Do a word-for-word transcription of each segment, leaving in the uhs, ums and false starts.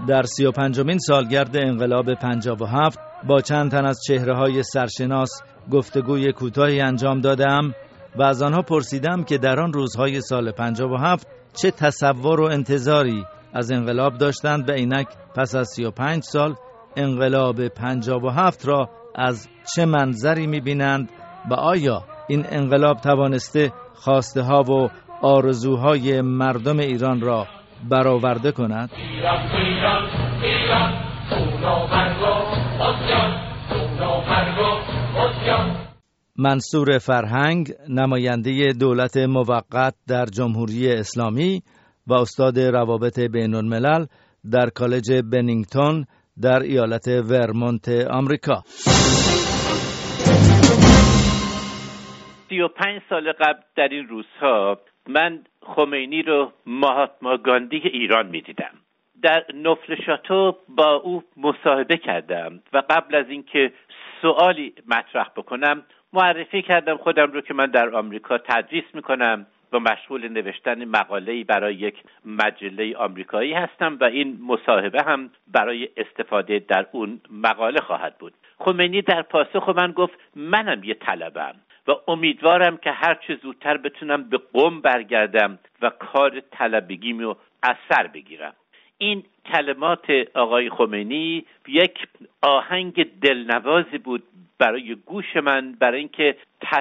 در سی و پنجمین سالگرد انقلاب پنجاه و هفت با چند تن از چهره‌های سرشناس گفتگوی کوتاهی انجام دادم و از آنها پرسیدم که در آن روزهای سال پنجاه و هفت چه تصور و انتظاری از انقلاب داشتند و اینک پس از سی و پنج سال انقلاب پنجاه و هفت را از چه منظری می‌بینند و آیا این انقلاب توانسته خواسته ها و آرزوهای مردم ایران را برآورده کند؟ ایران، ایران، ایران، منصور فرهنگ، نماینده دولت موقت در جمهوری اسلامی و استاد روابط بین الملل در کالج بنینگتون در ایالت ورمونت آمریکا. سی و پنج سال قبل در این روزها من خمینی رو مهاتما گاندی ایران می دیدم. در نفل شاتو با او مصاحبه کردم و قبل از اینکه سوالی مطرح بکنم معرفی کردم خودم رو که من در آمریکا تدریس می کنم و مشغول نوشتن مقاله‌ای برای یک مجله آمریکایی هستم و این مصاحبه هم برای استفاده در اون مقاله خواهد بود. خمینی در پاسخ من گفت منم یه طلبم و امیدوارم که هر چه زودتر بتونم به قم برگردم و کار طلبگیمو از سر بگیرم. این کلمات آقای خمینی یک آهنگ دلنوازی بود برای گوش من، برای اینکه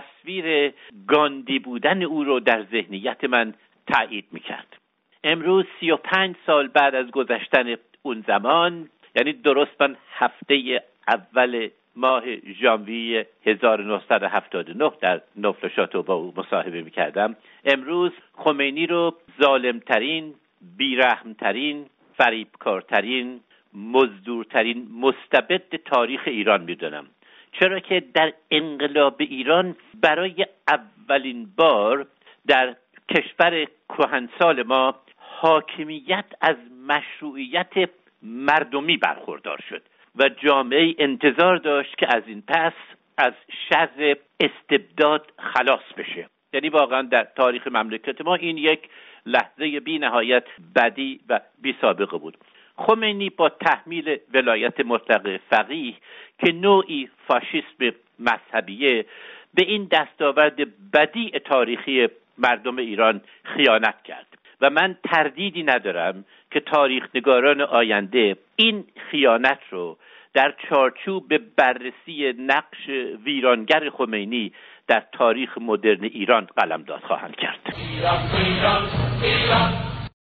تصویر گاندی بودن او رو در ذهنیت من تایید میکرد. امروز سی و پنج سال بعد از گذشتن اون زمان، یعنی درست من هفته اول ماه ژانویه هزار و نهصد و هفتاد و نه در نفل شاتو با او مصاحبه میکردم، امروز خمینی رو ظالمترین، بیرحمترین، فریبکارترین، مزدورترین مستبد تاریخ ایران میدونم. چرا که در انقلاب ایران برای اولین بار در کشور کهنسال ما حاکمیت از مشروعیت مردمی برخوردار شد و جامعه انتظار داشت که از این پس از شر استبداد خلاص بشه. یعنی واقعا در تاریخ مملکت ما این یک لحظه بی نهایت بدی و بی سابقه بود. خمینی با تحمیل ولایت مطلقه فقیه که نوعی فاشیسم مذهبیه به این دستاورد بدیع تاریخی مردم ایران خیانت کرد و من تردیدی ندارم که تاریخ نگاران آینده این خیانت رو در چارچوب بررسی نقش ویرانگر خمینی در تاریخ مدرن ایران قلمداد خواهند کرد. ایران، ایران، ایران.